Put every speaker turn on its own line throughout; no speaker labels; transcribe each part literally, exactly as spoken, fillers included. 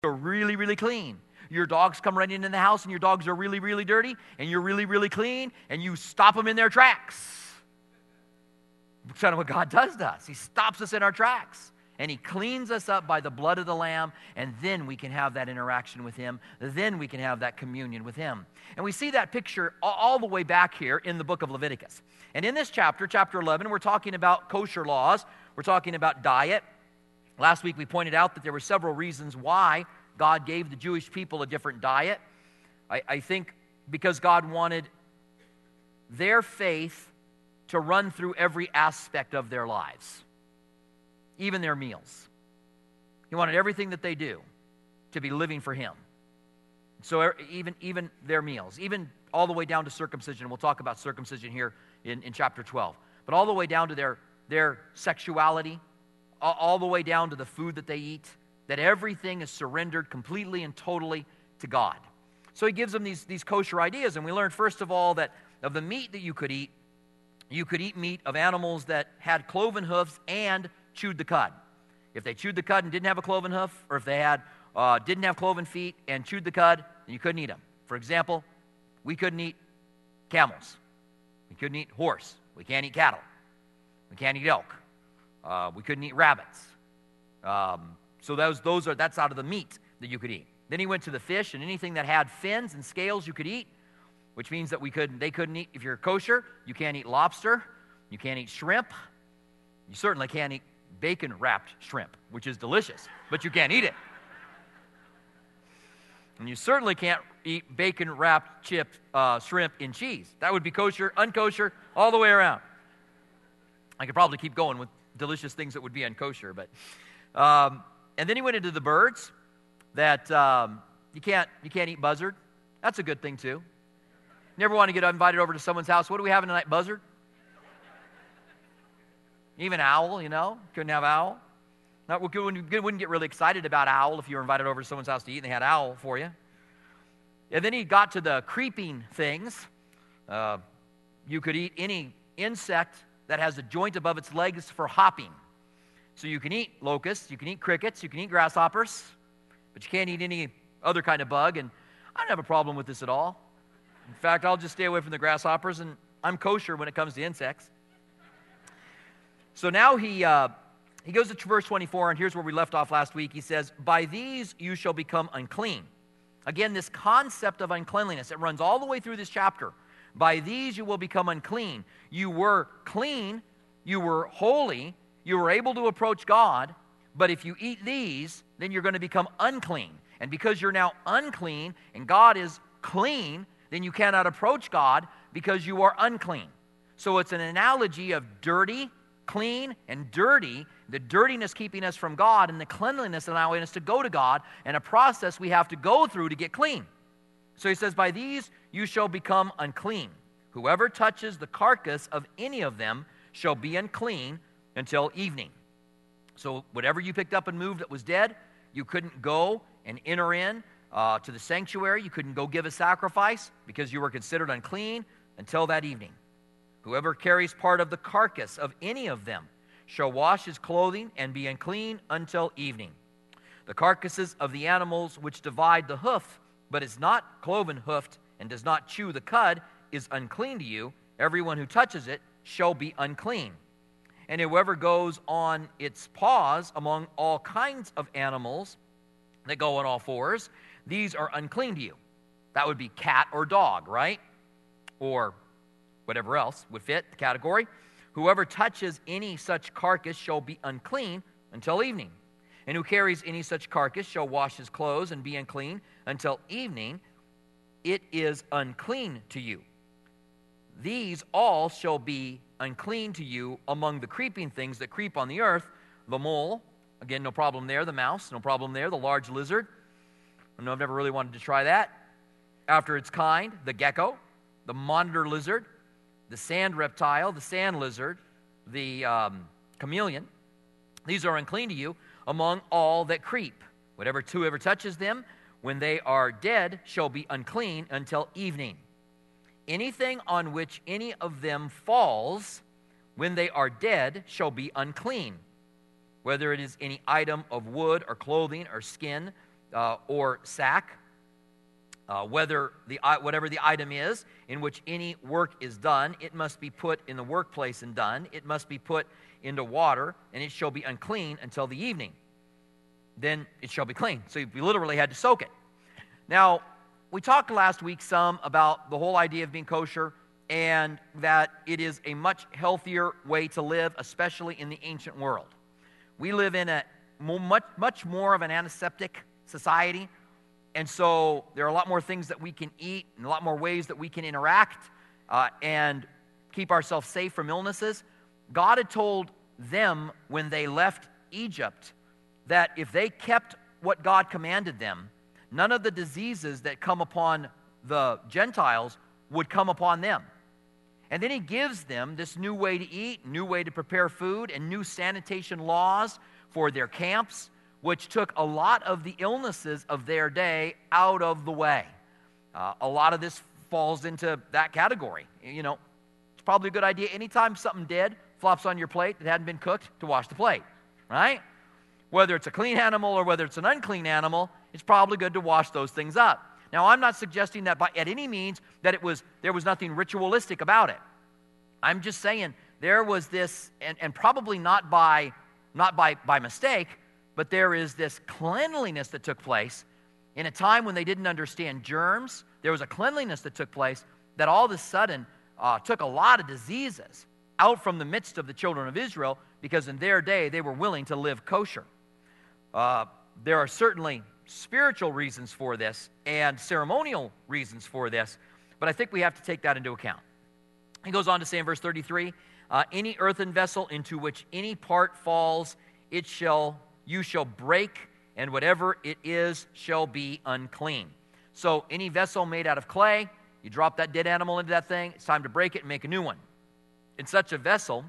are really, really clean. Your dogs come right into the house and your dogs are really, really dirty, and you're really, really clean, and you stop them in their tracks. That's kind of what God does to us. He stops us in our tracks, and He cleans us up by the blood of the Lamb, and then we can have that interaction with Him. Then we can have that communion with Him. And we see that picture all the way back here in the book of Leviticus. And in this chapter, chapter eleven, we're talking about kosher laws. We're talking about diet. Last week we pointed out that there were several reasons why God gave the Jewish people a different diet. I, I think because God wanted their faith to run through every aspect of their lives, even their meals. He wanted everything that they do to be living for Him. So even, even their meals, even all the way down to circumcision. We'll talk about circumcision here in, in chapter twelve. But all the way down to their, their sexuality, all, all the way down to the food that they eat, that everything is surrendered completely and totally to God. So He gives them these, these kosher ideas. And we learned, first of all, that of the meat that you could eat, you could eat meat of animals that had cloven hoofs and chewed the cud. If they chewed the cud and didn't have a cloven hoof, or if they had uh, didn't have cloven feet and chewed the cud, then you couldn't eat them. For example, we couldn't eat camels. We couldn't eat horse. We can't eat cattle. We can't eat elk. Uh, we couldn't eat rabbits. Um, so those those are that's out of the meat that you could eat. Then he went to the fish, and anything that had fins and scales you could eat, which means that we couldn't they couldn't eat. If you're kosher, you can't eat lobster. You can't eat shrimp. You certainly can't eat bacon-wrapped shrimp, which is delicious, but you can't eat it. And you certainly can't eat bacon-wrapped chip uh, shrimp in cheese. That would be kosher, unkosher, all the way around. I could probably keep going with delicious things that would be unkosher, but um, and then he went into the birds that um, you can't you can't eat buzzard. That's a good thing too. Never want to get invited over to someone's house. What are we having tonight? Buzzard? Even owl, you know, couldn't have owl. Not, we wouldn't get really excited about owl if you were invited over to someone's house to eat and they had owl for you. And then he got to the creeping things. Uh, you could eat any insect that has a joint above its legs for hopping. So you can eat locusts, you can eat crickets, you can eat grasshoppers, but you can't eat any other kind of bug. And I don't have a problem with this at all. In fact, I'll just stay away from the grasshoppers, and I'm kosher when it comes to insects. So now he uh, he goes to verse twenty-four, and here's where we left off last week. He says, by these you shall become unclean. Again, this concept of uncleanliness, it runs all the way through this chapter. By these you will become unclean. You were clean, you were holy, you were able to approach God, but if you eat these, then you're going to become unclean. And because you're now unclean, and God is clean, then you cannot approach God because you are unclean. So it's an analogy of dirty, clean, and dirty, the dirtiness keeping us from God, and the cleanliness allowing us to go to God, and a process we have to go through to get clean. So he says, by these you shall become unclean. Whoever touches the carcass of any of them shall be unclean until evening. So whatever you picked up and moved that was dead, you couldn't go and enter in uh, to the sanctuary. You couldn't go give a sacrifice because you were considered unclean until that evening. Whoever carries part of the carcass of any of them shall wash his clothing and be unclean until evening. The carcasses of the animals which divide the hoof, but is not cloven-hoofed and does not chew the cud, is unclean to you. Everyone who touches it shall be unclean. And whoever goes on its paws among all kinds of animals that go on all fours, these are unclean to you. That would be cat or dog, right? Or whatever else would fit the category. Whoever touches any such carcass shall be unclean until evening. And who carries any such carcass shall wash his clothes and be unclean until evening. It is unclean to you. These all shall be unclean to you among the creeping things that creep on the earth. The mole, again, no problem there. The mouse, no problem there. The large lizard, I know I've never really wanted to try that. After its kind, the gecko, the monitor lizard, the sand reptile, the sand lizard, the um, chameleon. These are unclean to you among all that creep. Whatever whoever touches them when they are dead shall be unclean until evening. Anything on which any of them falls when they are dead shall be unclean, whether it is any item of wood or clothing or skin uh, or sack, uh, whether the whatever the item is in which any work is done, it must be put in the workplace and done. It must be put into water, and it shall be unclean until the evening. Then it shall be clean. So you literally had to soak it. Now, we talked last week some about the whole idea of being kosher, and that it is a much healthier way to live, especially in the ancient world. We live in a much, much more of an antiseptic society, and so there are a lot more things that we can eat and a lot more ways that we can interact uh, and keep ourselves safe from illnesses. God had told them when they left Egypt that if they kept what God commanded them, none of the diseases that come upon the Gentiles would come upon them. And then he gives them this new way to eat, new way to prepare food, and new sanitation laws for their camps, which took a lot of the illnesses of their day out of the way. Uh, a lot of this falls into that category. You know, it's probably a good idea anytime something dead flops on your plate that hadn't been cooked to wash the plate, right? Whether it's a clean animal or whether it's an unclean animal, it's probably good to wash those things up. Now, I'm not suggesting that by at any means that it was there was nothing ritualistic about it. I'm just saying there was this, and, and probably not by not by, by mistake, but there is this cleanliness that took place in a time when they didn't understand germs. There was a cleanliness that took place that all of a sudden uh, took a lot of diseases out from the midst of the children of Israel, because in their day they were willing to live kosher. Uh, there are certainly spiritual reasons for this and ceremonial reasons for this, but I think we have to take that into account. He goes on to say in verse thirty-three, uh, any earthen vessel into which any part falls, it shall you shall break, and whatever it is shall be unclean. So any vessel made out of clay, you drop that dead animal into that thing, it's time to break it and make a new one. In such a vessel,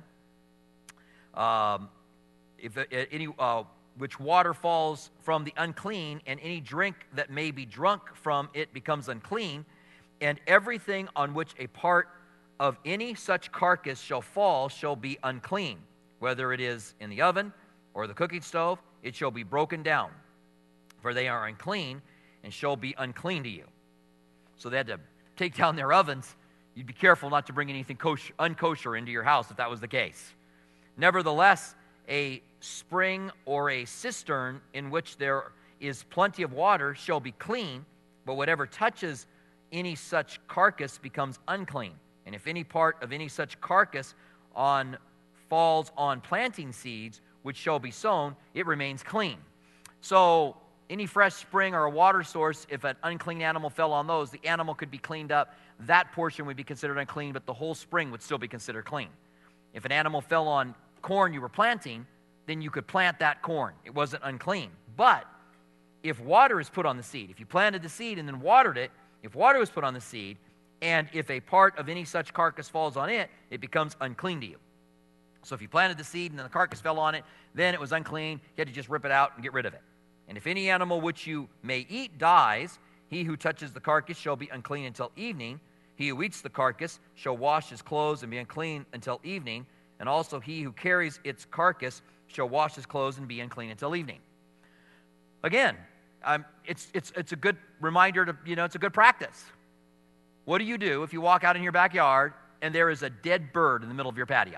um, if uh, any uh, which water falls from the unclean, and any drink that may be drunk from it becomes unclean, and everything on which a part of any such carcass shall fall shall be unclean, whether it is in the oven or the cooking stove, it shall be broken down, for they are unclean and shall be unclean to you. So they had to take down their ovens. You'd be careful not to bring anything kosher, unkosher into your house if that was the case. Nevertheless, a spring or a cistern in which there is plenty of water shall be clean, but whatever touches any such carcass becomes unclean. And if any part of any such carcass on falls on planting seeds, which shall be sown, it remains clean. So any fresh spring or a water source, if an unclean animal fell on those, the animal could be cleaned up. That portion would be considered unclean, but the whole spring would still be considered clean. If an animal fell on corn you were planting, then you could plant that corn. It wasn't unclean. But if water is put on the seed, if you planted the seed and then watered it, if water was put on the seed, and if a part of any such carcass falls on it, it becomes unclean to you. So if you planted the seed and then the carcass fell on it, then it was unclean. You had to just rip it out and get rid of it. And if any animal which you may eat dies, he who touches the carcass shall be unclean until evening. He who eats the carcass shall wash his clothes and be unclean until evening. And also he who carries its carcass shall wash his clothes and be unclean until evening. Again, um, it's it's it's a good reminder to, you know, it's a good practice. What do you do if you walk out in your backyard and there is a dead bird in the middle of your patio?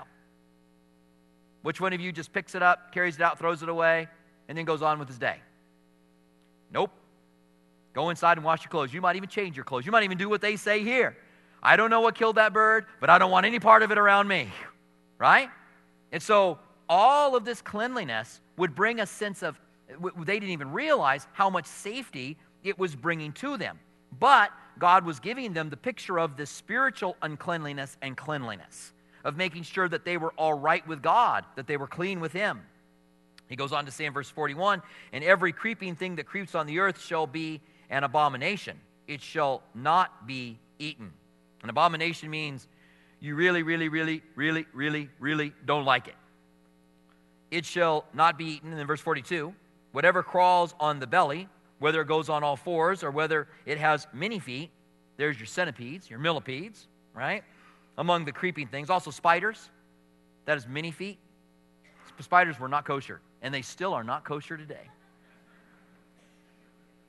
Which one of you just picks it up, carries it out, throws it away, and then goes on with his day? Nope. Go inside and wash your clothes. You might even change your clothes. You might even do what they say here. I don't know what killed that bird, but I don't want any part of it around me. Right? And so all of this cleanliness would bring a sense of, they didn't even realize how much safety it was bringing to them. But God was giving them the picture of this spiritual uncleanliness and cleanliness, of making sure that they were all right with God, that they were clean with Him. He goes on to say in verse forty-one, and every creeping thing that creeps on the earth shall be an abomination. It shall not be eaten. An abomination means you really, really, really, really, really, really don't like it. It shall not be eaten. And then verse forty-two, whatever crawls on the belly, whether it goes on all fours or whether it has many feet, there's your centipedes, your millipedes, right? Among the creeping things. Also spiders, that is many feet. Spiders were not kosher, and they still are not kosher today.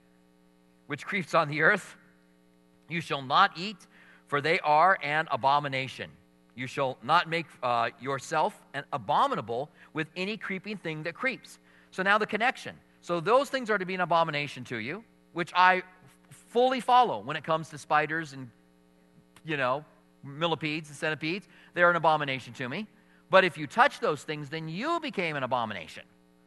which creeps on the earth, you shall not eat, for they are an abomination. You shall not make uh, yourself an abominable with any creeping thing that creeps. So now the connection. So those things are to be an abomination to you, which I fully follow when it comes to spiders and, you know, millipedes and centipedes. They're an abomination to me. But if you touch those things, then you became an abomination.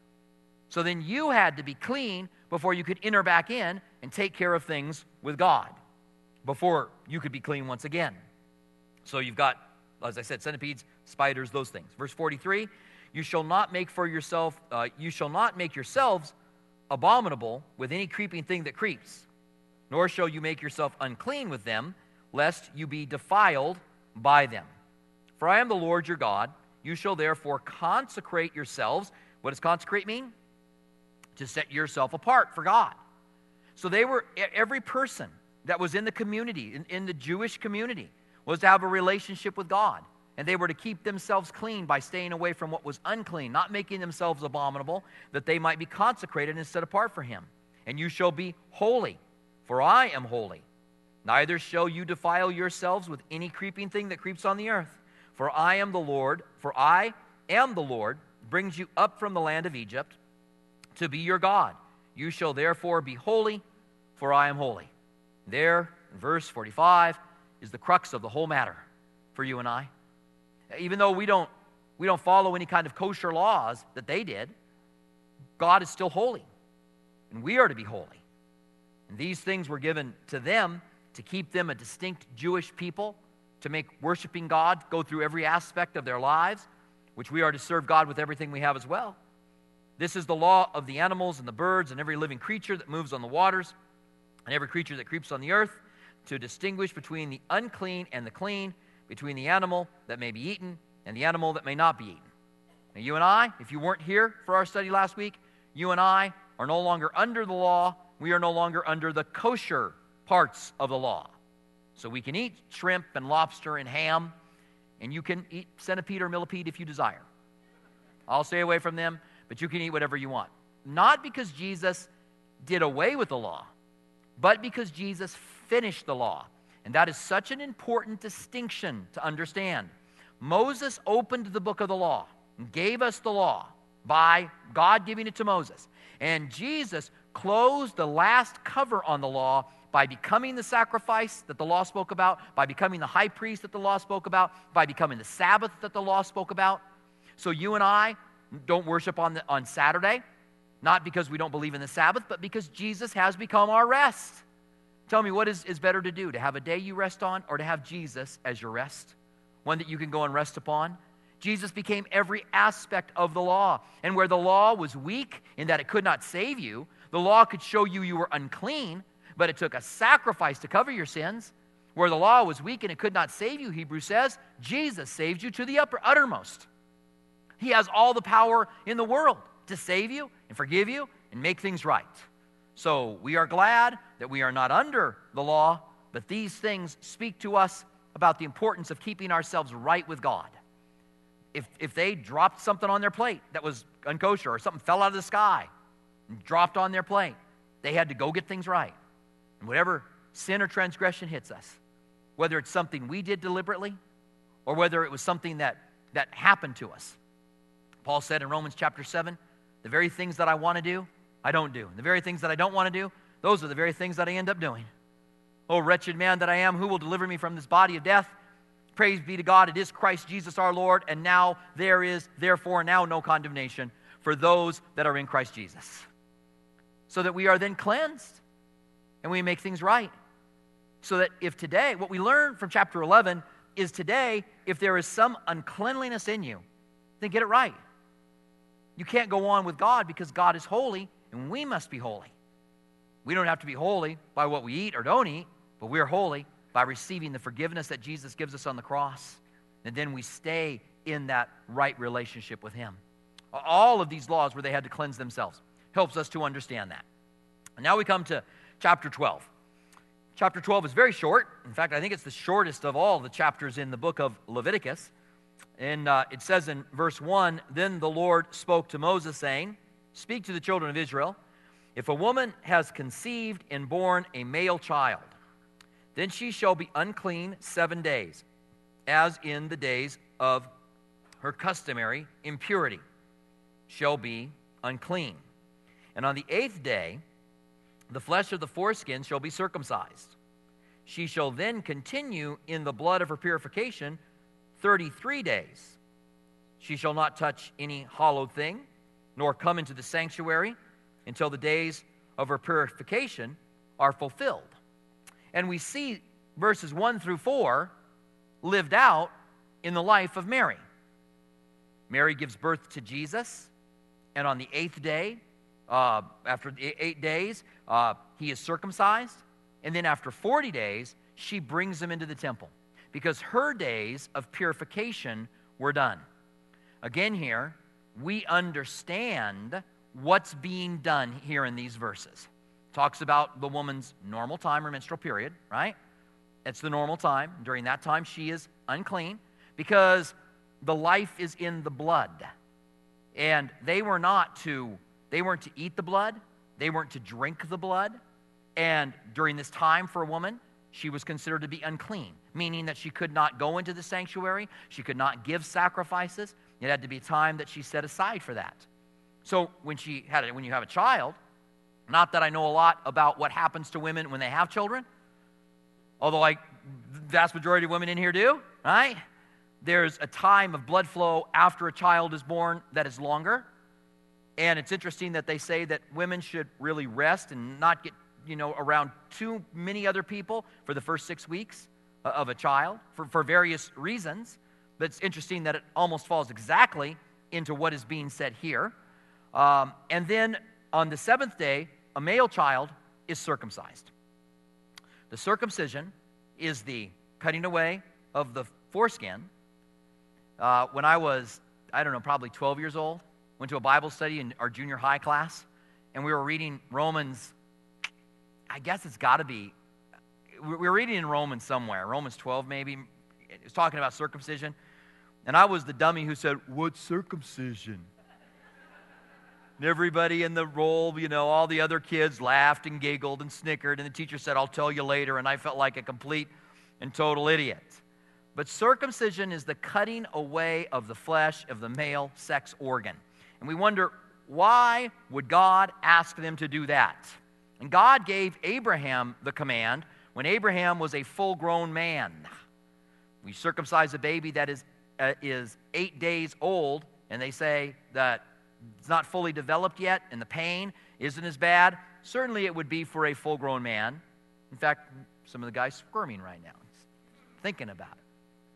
So then you had to be clean before you could enter back in and take care of things with God, before you could be clean once again. So you've got, as I said, centipedes, spiders, those things. Verse forty-three, you shall not make for yourself, uh, you shall not make yourselves abominable with any creeping thing that creeps, nor shall you make yourself unclean with them, lest you be defiled by them. For I am the Lord your God. You shall therefore consecrate yourselves. What does consecrate mean? To set yourself apart for God. So they were, every person that was in the community, in, in the Jewish community, was to have a relationship with God. And they were to keep themselves clean by staying away from what was unclean, not making themselves abominable, that they might be consecrated and set apart for him. And you shall be holy, for I am holy. Neither shall you defile yourselves with any creeping thing that creeps on the earth. For I am the Lord, for I am the Lord, brings you up from the land of Egypt to be your God. You shall therefore be holy, for I am holy. There, in verse forty-five, is the crux of the whole matter for you and I. Even though we don't, we don't follow any kind of kosher laws that they did, God is still holy, and we are to be holy. And these things were given to them to keep them a distinct Jewish people, to make worshiping God go through every aspect of their lives, which we are to serve God with everything we have as well. This is the law of the animals and the birds and every living creature that moves on the waters and every creature that creeps on the earth, to distinguish between the unclean and the clean, between the animal that may be eaten and the animal that may not be eaten. Now you and I, if you weren't here for our study last week, you and I are no longer under the law. We are no longer under the kosher parts of the law. So we can eat shrimp and lobster and ham, and you can eat centipede or millipede if you desire. I'll stay away from them, but you can eat whatever you want. Not because Jesus did away with the law, but because Jesus finished the law. And that is such an important distinction to understand. Moses opened the book of the law and gave us the law by God giving it to Moses. And Jesus closed the last cover on the law by becoming the sacrifice that the law spoke about, by becoming the high priest that the law spoke about, by becoming the Sabbath that the law spoke about. So you and I don't worship on, the, on Saturday, not because we don't believe in the Sabbath, but because Jesus has become our rest. Tell me, what is, is better to do, to have a day you rest on or to have Jesus as your rest, one that you can go and rest upon? Jesus became every aspect of the law. And where the law was weak in that it could not save you, the law could show you you were unclean, but it took a sacrifice to cover your sins. Where the law was weak and it could not save you, Hebrews says, Jesus saved you to the upper, uttermost. He has all the power in the world to save you and forgive you and make things right. So we are glad that we are not under the law, but these things speak to us about the importance of keeping ourselves right with God. If, if they dropped something on their plate that was unkosher, or something fell out of the sky and dropped on their plate, they had to go get things right. And whatever sin or transgression hits us, whether it's something we did deliberately or whether it was something that, that happened to us. Paul said in Romans chapter seven, the very things that I want to do, I don't do. And the very things that I don't want to do, those are the very things that I end up doing. Oh, wretched man that I am, who will deliver me from this body of death? Praise be to God, it is Christ Jesus our Lord, and now there is, therefore, now no condemnation for those that are in Christ Jesus. So that we are then cleansed, and we make things right. So that if today, what we learn from chapter eleven is today, if there is some uncleanliness in you, then get it right. You can't go on with God because God is holy, and we must be holy. We don't have to be holy by what we eat or don't eat, but we're holy by receiving the forgiveness that Jesus gives us on the cross. And then we stay in that right relationship with Him. All of these laws where they had to cleanse themselves helps us to understand that. And now we come to chapter twelve. Chapter twelve is very short. In fact, I think it's the shortest of all the chapters in the book of Leviticus. And uh, it says in verse one, "Then the Lord spoke to Moses, saying, Speak to the children of Israel, If a woman has conceived and borne a male child, then she shall be unclean seven days, as in the days of her customary impurity, shall be unclean. And on the eighth day, the flesh of the foreskin shall be circumcised. She shall then continue in the blood of her purification thirty-three days. She shall not touch any hallowed thing, nor come into the sanctuary until the days of her purification are fulfilled. And we see verses one through four lived out in the life of Mary. Mary gives birth to Jesus, and on the eighth day, uh, after eight days, uh, he is circumcised, and then after forty days, she brings him into the temple, because her days of purification were done. Again here, we understand what's being done here in these verses. Talks about the woman's normal time or menstrual period, right? It's the normal time. During that time, she is unclean because the life is in the blood. And they were not to, they weren't to eat the blood. They weren't to drink the blood. And during this time for a woman, she was considered to be unclean, meaning that she could not go into the sanctuary. She could not give sacrifices. It had to be time that she set aside for that. So when she had it, when you have a child, not that I know a lot about what happens to women when they have children, although like the vast majority of women in here do, right? There's a time of blood flow after a child is born that is longer. And it's interesting that they say that women should really rest and not get, you know, around too many other people for the first six weeks of a child for, for various reasons. But it's interesting that it almost falls exactly into what is being said here. Um, and then on the seventh day, a male child is circumcised. The circumcision is the cutting away of the foreskin. Uh, when I was, I don't know, probably twelve years old, went to a Bible study in our junior high class, and we were reading Romans, I guess it's got to be, we were reading in Romans somewhere, Romans twelve maybe. It was talking about circumcision. And I was the dummy who said, "What circumcision?" And everybody in the roll, you know, all the other kids laughed and giggled and snickered, and the teacher said, "I'll tell you later," and I felt like a complete and total idiot. But circumcision is the cutting away of the flesh of the male sex organ. And we wonder, why would God ask them to do that? And God gave Abraham the command when Abraham was a full-grown man. We circumcise a baby that is, uh, is eight days old, and they say that it's not fully developed yet, and the pain isn't as bad. Certainly it would be for a full-grown man. In fact, some of the guys squirming right now, thinking about it.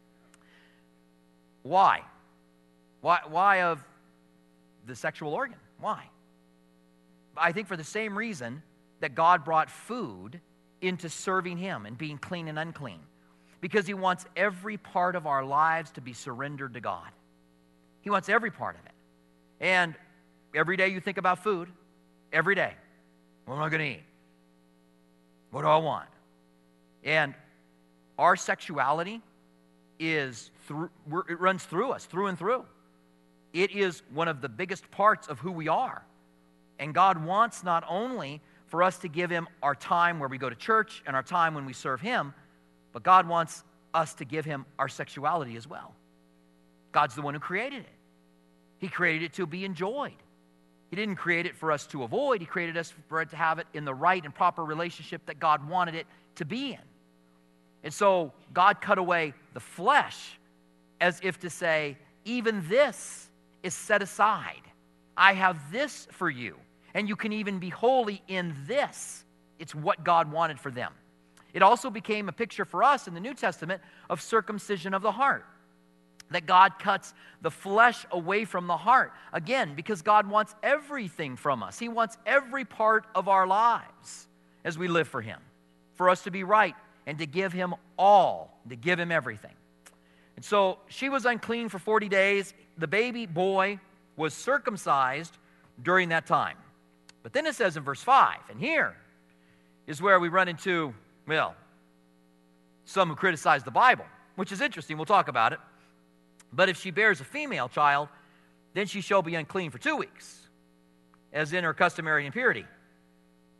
Why? Why, why of the sexual organ? Why? I think for the same reason that God brought food into serving Him and being clean and unclean. Because He wants every part of our lives to be surrendered to God. He wants every part of it. And every day you think about food, every day. What am I going to eat? What do I want? And our sexuality is through, it runs through us, through and through. It is one of the biggest parts of who we are. And God wants not only for us to give Him our time where we go to church and our time when we serve Him, but God wants us to give Him our sexuality as well. God's the one who created it. He created it to be enjoyed. He didn't create it for us to avoid. He created us for it to have it in the right and proper relationship that God wanted it to be in. And so God cut away the flesh as if to say, even this is set aside. I have this for you. And you can even be holy in this. It's what God wanted for them. It also became a picture for us in the New Testament of circumcision of the heart. That God cuts the flesh away from the heart. Again, because God wants everything from us. He wants every part of our lives as we live for Him. For us to be right and to give Him all, to give Him everything. And so she was unclean for forty days. The baby boy was circumcised during that time. But then it says in verse five, and here is where we run into, well, some who criticize the Bible, which is interesting. We'll talk about it. But if she bears a female child, then she shall be unclean for two weeks, as in her customary impurity.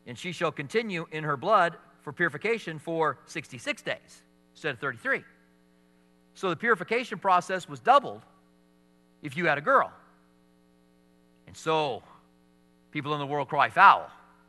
and she shall continue in her blood for purification for sixty-six days instead of thirty-three. So the purification process was doubled if you had a girl. And so people in the world cry foul.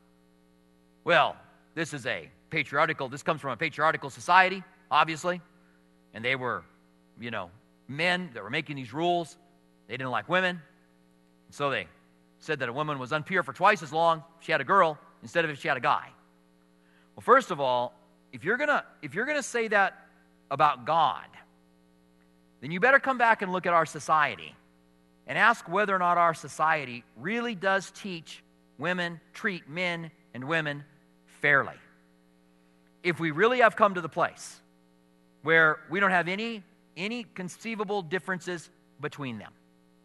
Well, this is a patriarchal, this comes from a patriarchal society, obviously, and they were, you know, men that were making these rules. They didn't like women, so they said that a woman was impure for twice as long if she had a girl instead of if she had a guy. Well, first of all, if you're gonna if you're gonna say that about God, then you better come back and look at our society and ask whether or not our society really does teach women, treat men and women fairly. If we really have come to the place where we don't have any, any conceivable differences between them.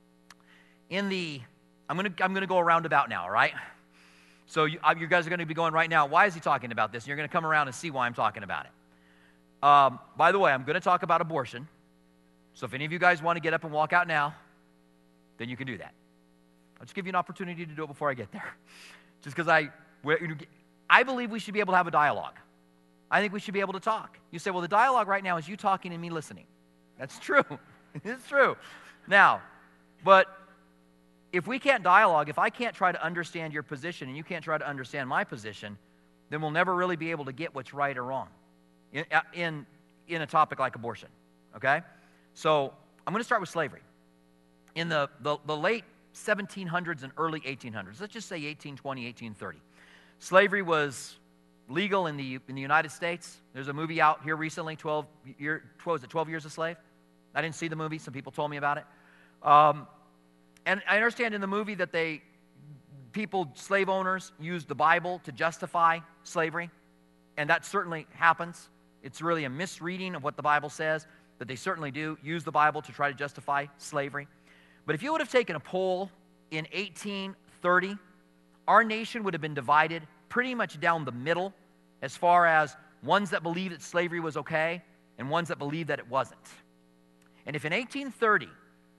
In the, I'm going to I'm going to go around about now, all right? So you, you guys are going to be going right now, why is he talking about this? And you're going to come around and see why I'm talking about it. Um, by the way, I'm going to talk about abortion. So if any of you guys want to get up and walk out now, then you can do that. I'll just give you an opportunity to do it before I get there. Just because I, I believe we should be able to have a dialogue. I think we should be able to talk. You say, well, the dialogue right now is you talking and me listening. That's true. It's true. Now, but if we can't dialogue, if I can't try to understand your position and you can't try to understand my position, then we'll never really be able to get what's right or wrong in, in, in a topic like abortion, okay? So I'm going to start with slavery. In the, the, the late seventeen hundreds and early eighteen hundreds, let's just say eighteen twenty, eighteen thirty, slavery was legal in the in the United States. There's a movie out here recently, twelve, year, twelve, was it twelve Years a Slave? I didn't see the movie. Some people told me about it. Um, and I understand in the movie that they, people, slave owners, used the Bible to justify slavery. And that certainly happens. It's really a misreading of what the Bible says, that they certainly do use the Bible to try to justify slavery. But if you would have taken a poll in eighteen thirty, our nation would have been divided pretty much down the middle as far as ones that believed that slavery was okay and ones that believed that it wasn't. And if in eighteen thirty,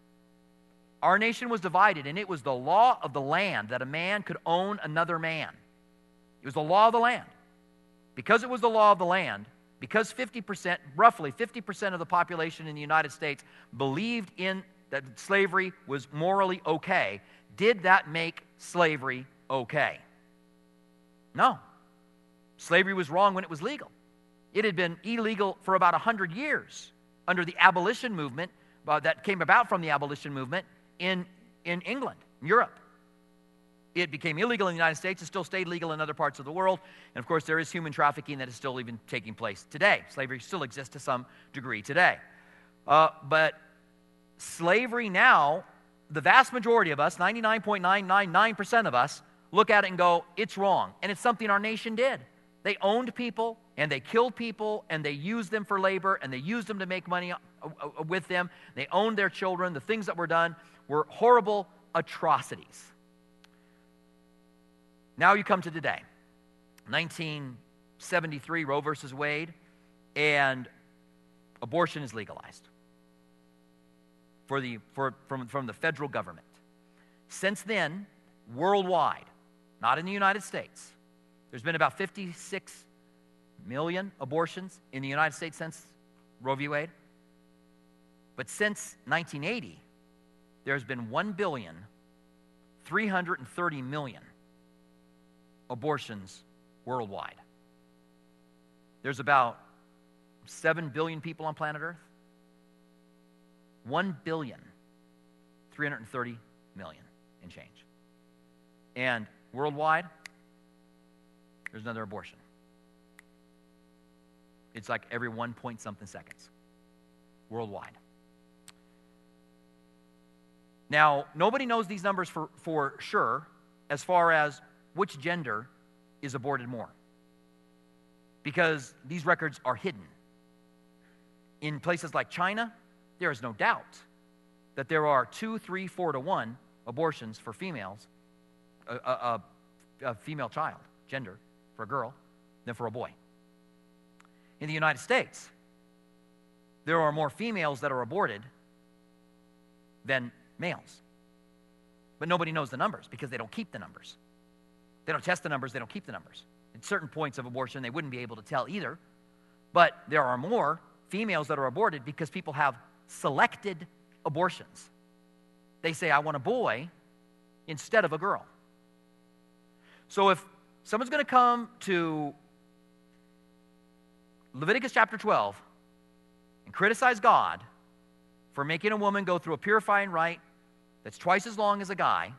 our nation was divided and it was the law of the land that a man could own another man. It was the law of the land. Because it was the law of the land, because fifty percent, roughly fifty percent of the population in the United States believed in that slavery was morally okay, did that make slavery okay? No. Slavery was wrong when it was legal. It had been illegal for about one hundred years under the abolition movement uh, that came about from the abolition movement in, in England, Europe. It became illegal in the United States. It still stayed legal in other parts of the world. And, of course, there is human trafficking that is still even taking place today. Slavery still exists to some degree today. Uh, but slavery now, the vast majority of us, ninety-nine point nine nine nine percent of us, look at it and go, it's wrong. And it's something our nation did. They owned people, and they killed people, and they used them for labor, and they used them to make money with them. They owned their children. The things that were done were horrible atrocities. Now you come to today, nineteen seventy-three, Roe versus Wade, and abortion is legalized for the, for, from, from the federal government. Since then, worldwide, not in the United States, there's been about fifty-six million abortions in the United States since Roe v. Wade. But since nineteen eighty, there's been one billion three hundred thirty million abortions worldwide. There's about seven billion people on planet Earth. one billion three hundred thirty million and change. And worldwide, there's another abortion. It's like every one point something seconds worldwide. Now, nobody knows these numbers for, for sure as far as which gender is aborted more, because these records are hidden. In places like China, there is no doubt that there are two, three, four to one abortions for females, a, a, a female child, gender, for a girl, than for a boy. In the United States, there are more females that are aborted than males. But nobody knows the numbers because they don't keep the numbers. They don't test the numbers, they don't keep the numbers. At certain points of abortion, they wouldn't be able to tell either. But there are more females that are aborted because people have selected abortions. They say, I want a boy instead of a girl. So if someone's going to come to Leviticus chapter twelve and criticize God for making a woman go through a purifying rite that's twice as long as a guy,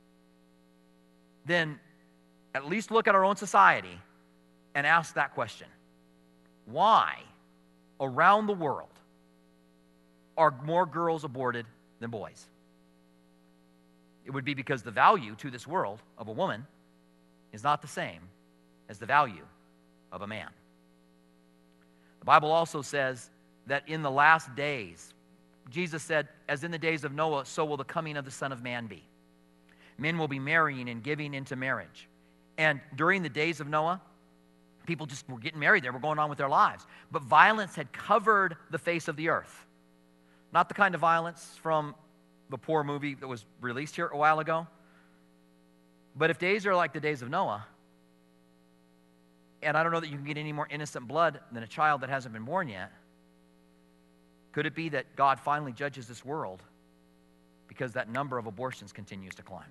then at least look at our own society and ask that question. Why, around the world, are more girls aborted than boys? It would be because the value to this world of a woman is not the same as the value of a man. The Bible also says that in the last days, Jesus said, as in the days of Noah, so will the coming of the Son of Man be. Men will be marrying and giving into marriage. And during the days of Noah, people just were getting married. They were going on with their lives. But violence had covered the face of the earth. Not the kind of violence from the poor movie that was released here a while ago. But if days are like the days of Noah, and I don't know that you can get any more innocent blood than a child that hasn't been born yet, could it be that God finally judges this world because that number of abortions continues to climb?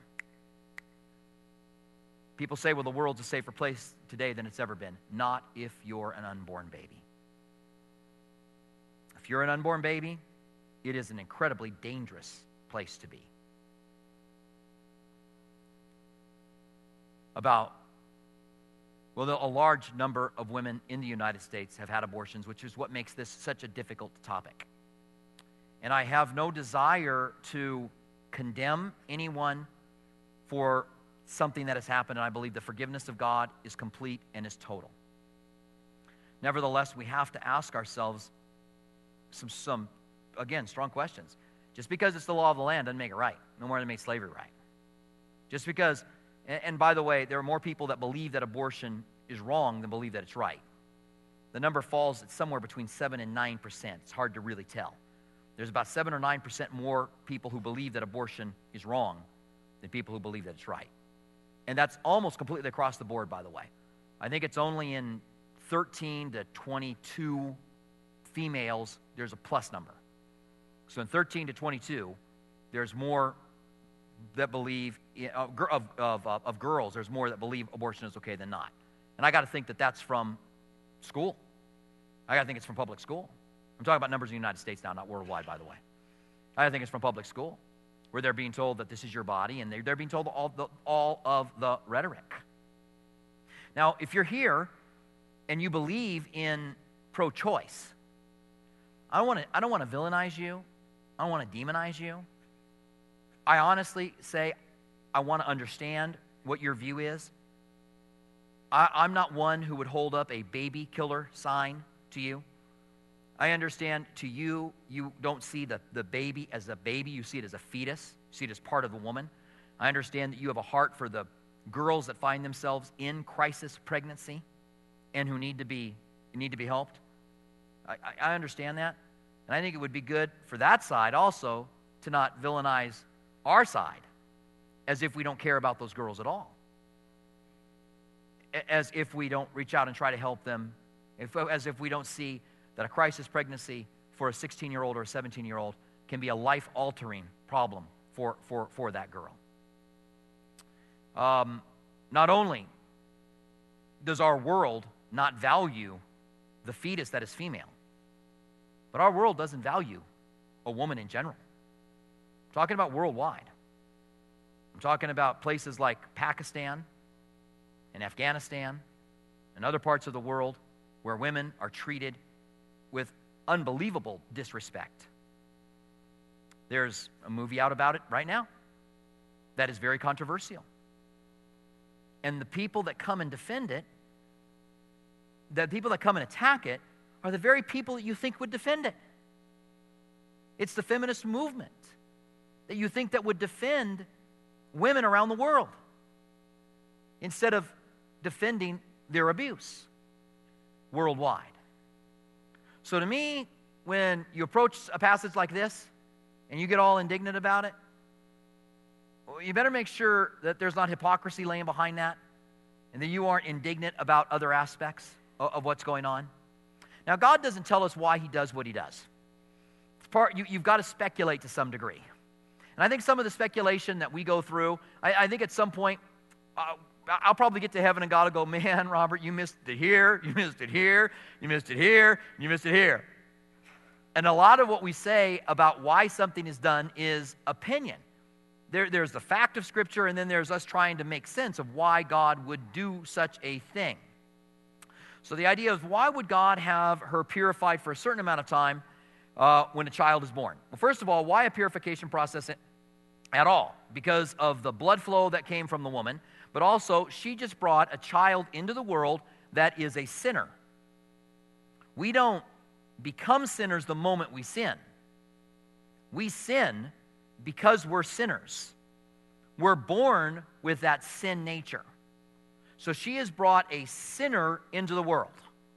People say, well, the world's a safer place today than it's ever been. Not if you're an unborn baby. If you're an unborn baby, it is an incredibly dangerous place to be. About, well, a large number of women in the United States have had abortions, which is what makes this such a difficult topic. And I have no desire to condemn anyone for something that has happened, and I believe the forgiveness of God is complete and is total. Nevertheless, we have to ask ourselves some, some again, strong questions. Just because it's the law of the land doesn't make it right, no more than it makes slavery right. Just because, and, and by the way, there are more people that believe that abortion is wrong than believe that it's right. The number falls at somewhere between seven and nine percent. It's hard to really tell. There's about seven or nine percent more people who believe that abortion is wrong than people who believe that it's right. And that's almost completely across the board, by the way. I think it's only in thirteen to twenty-two females, there's a plus number. So in thirteen to twenty-two, there's more that believe, of, of, of, of girls, there's more that believe abortion is okay than not. And I got to think that that's from school. I got to think it's from public school. I'm talking about numbers in the United States now, not worldwide, by the way. I think it's from public school, where they're being told that this is your body, and they're, they're being told all, the, all of the rhetoric. Now, if you're here and you believe in pro-choice, I don't want to I don't want to villainize you. I don't want to demonize you. I honestly say I want to understand what your view is. I, I'm not one who would hold up a baby killer sign to you. I understand to you, you don't see the, the baby as a baby. You see it as a fetus. You see it as part of a woman. I understand that you have a heart for the girls that find themselves in crisis pregnancy and who need to be need to be helped. I, I understand that. And I think it would be good for that side also to not villainize our side as if we don't care about those girls at all. As if we don't reach out and try to help them. If, as if we don't see that a crisis pregnancy for a sixteen-year-old or a seventeen-year-old can be a life-altering problem for, for, for that girl. Um, not only does our world not value the fetus that is female, but our world doesn't value a woman in general. I'm talking about worldwide. I'm talking about places like Pakistan and Afghanistan and other parts of the world where women are treated with unbelievable disrespect. There's a movie out about it right now that is very controversial. And the people that come and defend it, the people that come and attack it, are the very people that you think would defend it. It's the feminist movement that you think that would defend women around the world instead of defending their abuse worldwide. So to me, when you approach a passage like this and you get all indignant about it, you better make sure that there's not hypocrisy laying behind that, and that you aren't indignant about other aspects of, of what's going on? Now, God doesn't tell us why he does what he does. It's part, you, you've got to speculate to some degree. And I think some of the speculation that we go through, I, I think at some point, uh, I'll probably get to heaven and God will go, man, Robert, you missed it here, you missed it here, you missed it here, you missed it here. And a lot of what we say about why something is done is opinion. There, there's the fact of Scripture, and then there's us trying to make sense of why God would do such a thing. So the idea is, why would God have her purified for a certain amount of time uh, when a child is born? Well, first of all, why a purification process at all? Because of the blood flow that came from the woman, but also she just brought a child into the world that is a sinner. We don't become sinners the moment we sin. We sin because we're sinners. We're born with that sin nature. So she has brought a sinner into the world.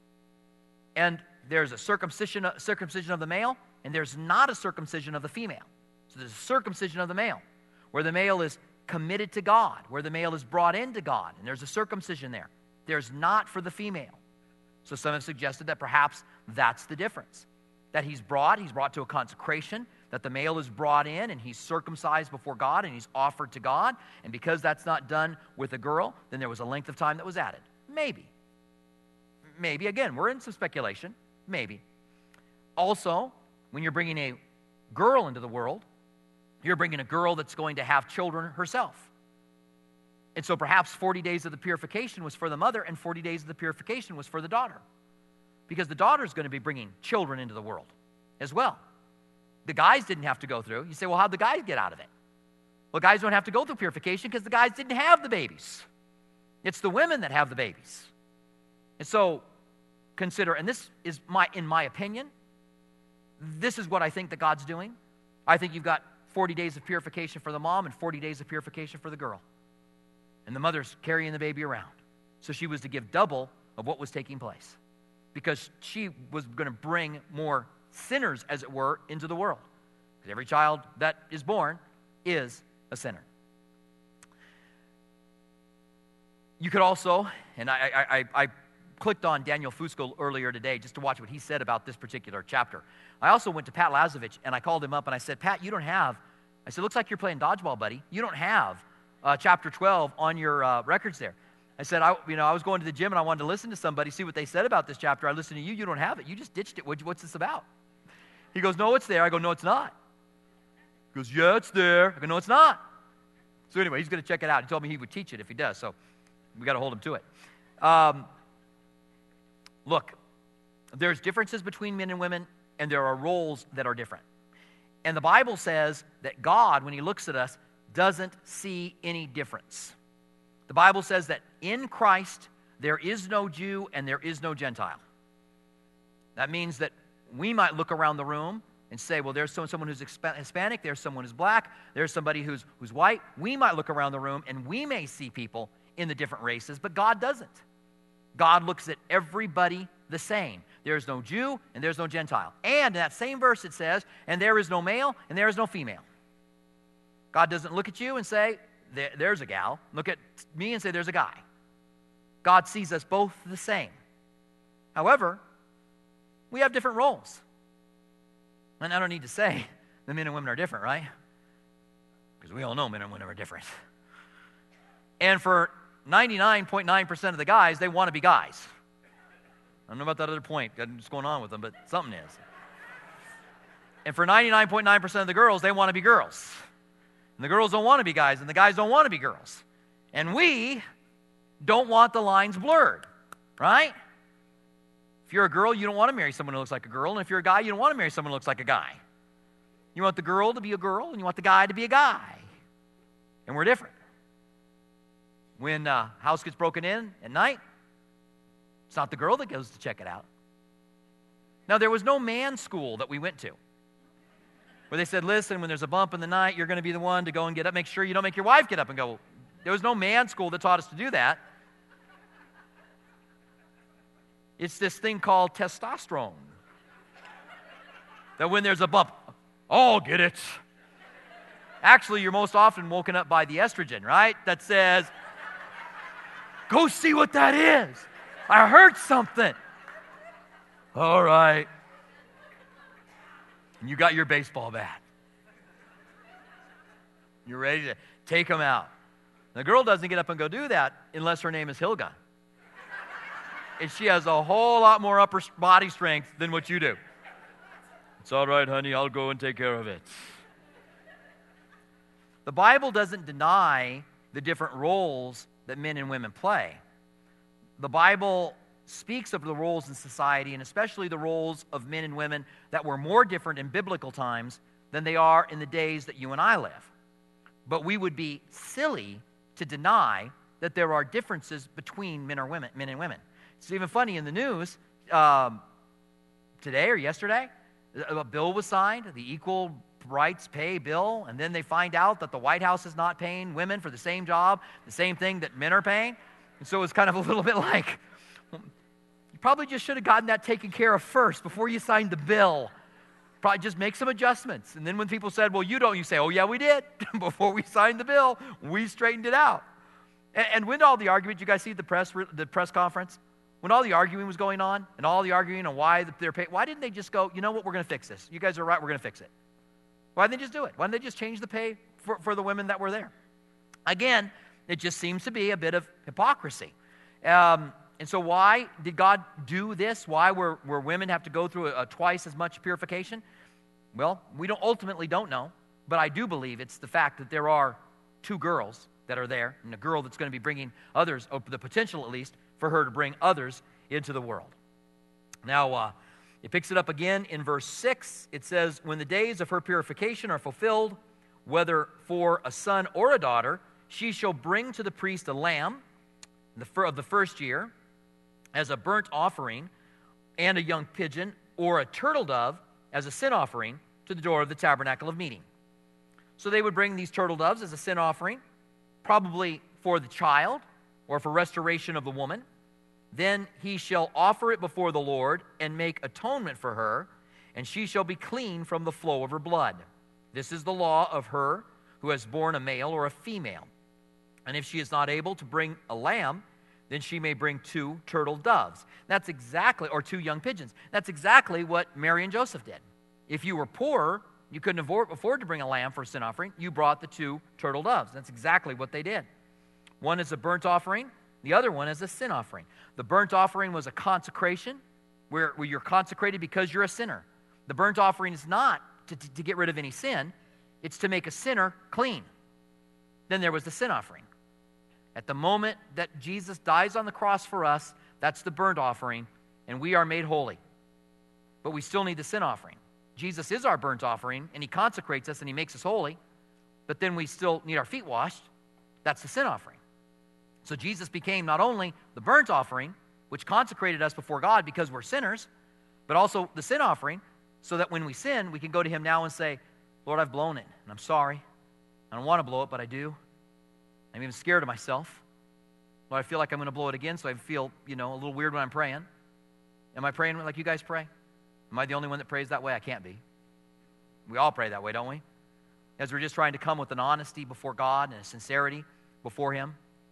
And there's a circumcision, circumcision of the male, and there's not a circumcision of the female. So there's a circumcision of the male, where the male is committed to God, where the male is brought into God, and there's a circumcision there. There's not for the female. So some have suggested that perhaps that's the difference. That he's brought, he's brought to a consecration, that the male is brought in and he's circumcised before God and he's offered to God. And because that's not done with a girl, then there was a length of time that was added. Maybe. Maybe. Again, we're in some speculation. Maybe. Also, when you're bringing a girl into the world, you're bringing a girl that's going to have children herself. And so perhaps forty days of the purification was for the mother and forty days of the purification was for the daughter. Because the daughter is going to be bringing children into the world as well. The guys didn't have to go through. You say, well, how'd the guys get out of it? Well, guys don't have to go through purification because the guys didn't have the babies. It's the women that have the babies. And so consider, and this is my, in my opinion, this is what I think that God's doing. I think you've got forty days of purification for the mom and forty days of purification for the girl. And the mother's carrying the baby around. So she was to give double of what was taking place, because she was going to bring more sinners, as it were, into the world. Because every child that is born is a sinner. You could also, and I, I, I, I clicked on Daniel Fusco earlier today just to watch what he said about this particular chapter. I also went to Pat Lazovich, and I called him up, and I said, Pat, you don't have, I said, looks like you're playing dodgeball, buddy. You don't have uh, chapter twelve on your uh, records there. I said, I, you know, I was going to the gym, and I wanted to listen to somebody, see what they said about this chapter. I listened to you. You don't have it. You just ditched it. What, what's this about? He goes, no, it's there. I go, no, it's not. He goes, yeah, it's there. I go, no, it's not. So anyway, he's going to check it out. He told me he would teach it if he does, so we got to hold him to it. Um, look, there's differences between men and women, and there are roles that are different. And the Bible says that God, when he looks at us, doesn't see any difference. The Bible says that in Christ, there is no Jew and there is no Gentile. That means that we might look around the room and say, well, there's someone who's Hispanic, there's someone who's black, there's somebody who's, who's white. We might look around the room and we may see people in the different races, but God doesn't. God looks at everybody the same. There's no Jew and there's no Gentile. And in that same verse it says, and there is no male and there is no female. God doesn't look at you and say, there, there's a gal. Look at me and say, there's a guy. God sees us both the same. However, we have different roles. And I don't need to say the men and women are different, right? Because we all know men and women are different. And for ninety-nine point nine percent of the guys, they want to be guys. I don't know about that other point, what's going on with them, but something is. And for ninety-nine point nine percent of the girls, they want to be girls. And the girls don't want to be guys, and the guys don't want to be girls. And we don't want the lines blurred, right? If you're a girl, you don't want to marry someone who looks like a girl, and if you're a guy, you don't want to marry someone who looks like a guy. You want the girl to be a girl, and you want the guy to be a guy. And we're different. When a uh, house gets broken in at night, it's not the girl that goes to check it out. Now, there was no man school that we went to where they said, listen, when there's a bump in the night, you're going to be the one to go and get up. Make sure you don't make your wife get up and go. There was no man school that taught us to do that. It's this thing called testosterone. That when there's a bump, oh, get it. Actually, you're most often woken up by the estrogen, right? That says, Go see what that is. I heard something. All right. And you got your baseball bat. You're ready to take them out. The girl doesn't get up and go do that unless her name is Hilga. And she has a whole lot more upper body strength than what you do. It's all right, honey, I'll go and take care of it. The Bible doesn't deny the different roles that men and women play. The Bible speaks of the roles in society, and especially the roles of men and women that were more different in biblical times than they are in the days that you and I live. But we would be silly to deny that there are differences between men or women, men and women. It's even funny in the news um, today or yesterday, a bill was signed, the Equal Rights Pay bill, and then they find out that the White House is not paying women for the same job, the same thing that men are paying. And so it's kind of a little bit like, well, you probably just should have gotten that taken care of first before you signed the bill. Probably just make some adjustments. And then when people said, well, you don't, you say, oh, yeah, we did. Before we signed the bill, we straightened it out. And, and when all the argument, you guys see the press, the press conference? When all the arguing was going on and all the arguing on why they're paying, why didn't they just go, you know what, we're going to fix this. You guys are right, we're going to fix it. Why didn't they just do it? Why didn't they just change the pay for, for the women that were there? Again, it just seems to be a bit of hypocrisy. Um, and so why did God do this? Why were, were women have to go through a, a twice as much purification? Well, we don't ultimately don't know, but I do believe it's the fact that there are two girls that are there, and a girl that's going to be bringing others, or the potential at least, for her to bring others into the world. Now, uh, it picks it up again in verse six. It says, when the days of her purification are fulfilled, whether for a son or a daughter, she shall bring to the priest a lamb of the first year as a burnt offering, and a young pigeon or a turtle dove as a sin offering to the door of the tabernacle of meeting. So they would bring these turtle doves as a sin offering, probably for the child or for restoration of the woman. Then he shall offer it before the Lord and make atonement for her, and she shall be clean from the flow of her blood. This is the law of her who has borne a male or a female. And if she is not able to bring a lamb, then she may bring two turtle doves. That's exactly, or two young pigeons. That's exactly what Mary and Joseph did. If you were poor, you couldn't afford, afford to bring a lamb for a sin offering, you brought the two turtle doves. That's exactly what they did. One is a burnt offering, the other one is a sin offering. The burnt offering was a consecration, where, where you're consecrated because you're a sinner. The burnt offering is not to, to, to get rid of any sin, it's to make a sinner clean. Then there was the sin offering. At the moment that Jesus dies on the cross for us, that's the burnt offering, and we are made holy. But we still need the sin offering. Jesus is our burnt offering, and he consecrates us and he makes us holy, but then we still need our feet washed. That's the sin offering. So Jesus became not only the burnt offering, which consecrated us before God because we're sinners, but also the sin offering, so that when we sin, we can go to him now and say, Lord, I've blown it, and I'm sorry. I don't want to blow it, but I do. I'm even scared of myself. Lord, I feel like I'm going to blow it again, so I feel, you know, a little weird when I'm praying. Am I praying like you guys pray? Am I the only one that prays that way? I can't be. We all pray that way, don't we? As we're just trying to come with an honesty before God and a sincerity before him,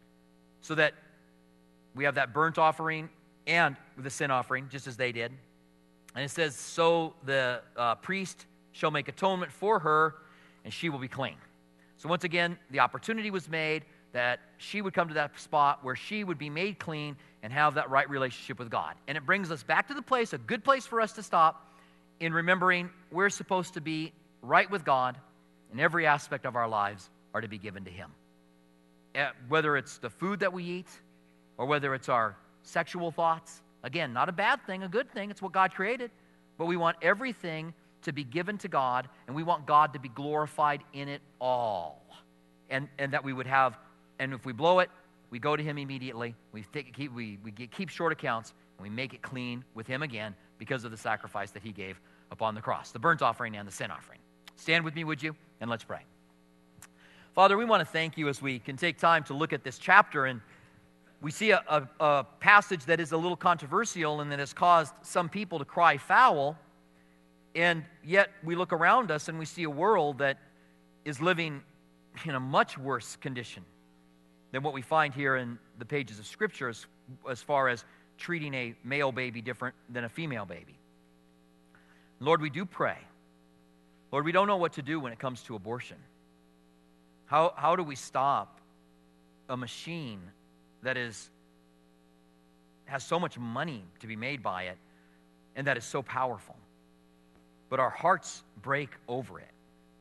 so that we have that burnt offering and the sin offering, just as they did. And it says, so the uh, priest shall make atonement for her, and she will be clean. So once again, the opportunity was made that she would come to that spot where she would be made clean and have that right relationship with God. And it brings us back to the place, a good place for us to stop in remembering we're supposed to be right with God, and every aspect of our lives are to be given to him. Uh, whether it's the food that we eat, or whether it's our sexual thoughts. Again, not a bad thing, a good thing. It's what God created. But we want everything to be given to God, and we want God to be glorified in it all. And and that we would have, and if we blow it, we go to him immediately. We take, keep, we, we get, keep short accounts, and we make it clean with him again because of the sacrifice that he gave upon the cross, the burnt offering and the sin offering. Stand with me, would you? And let's pray. Father, we want to thank you as we can take time to look at this chapter, and we see a, a, a passage that is a little controversial and that has caused some people to cry foul, and yet we look around us and we see a world that is living in a much worse condition than what we find here in the pages of Scripture as, as far as treating a male baby different than a female baby. Lord, we do pray. Lord, we don't know what to do when it comes to abortion. How, how do we stop a machine that is has so much money to be made by it and that is so powerful? But our hearts break over it.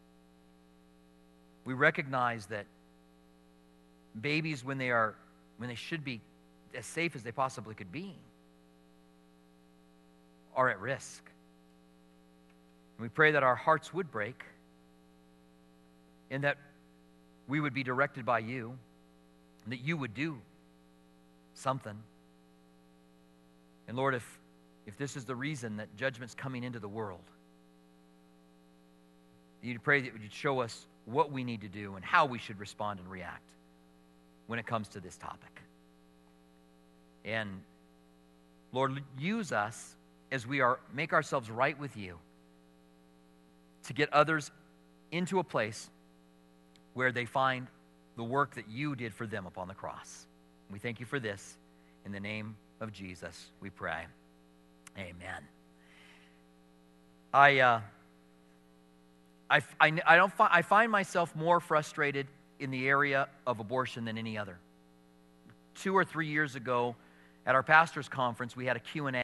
We recognize that babies, when they are when they should be as safe as they possibly could be, are at risk. And we pray that our hearts would break and that we would be directed by you, and that you would do something. And Lord, if, if this is the reason that judgment's coming into the world, you'd pray that you'd show us what we need to do and how we should respond and react when it comes to this topic. And Lord, use us as we are make ourselves right with you to get others into a place where they find the work that you did for them upon the cross. We thank you for this. In the name of Jesus, we pray. Amen. I, uh, I, I, I, don't fi- I find myself more frustrated in the area of abortion than any other. Two or three years ago, at our pastor's conference, we had a Q and A.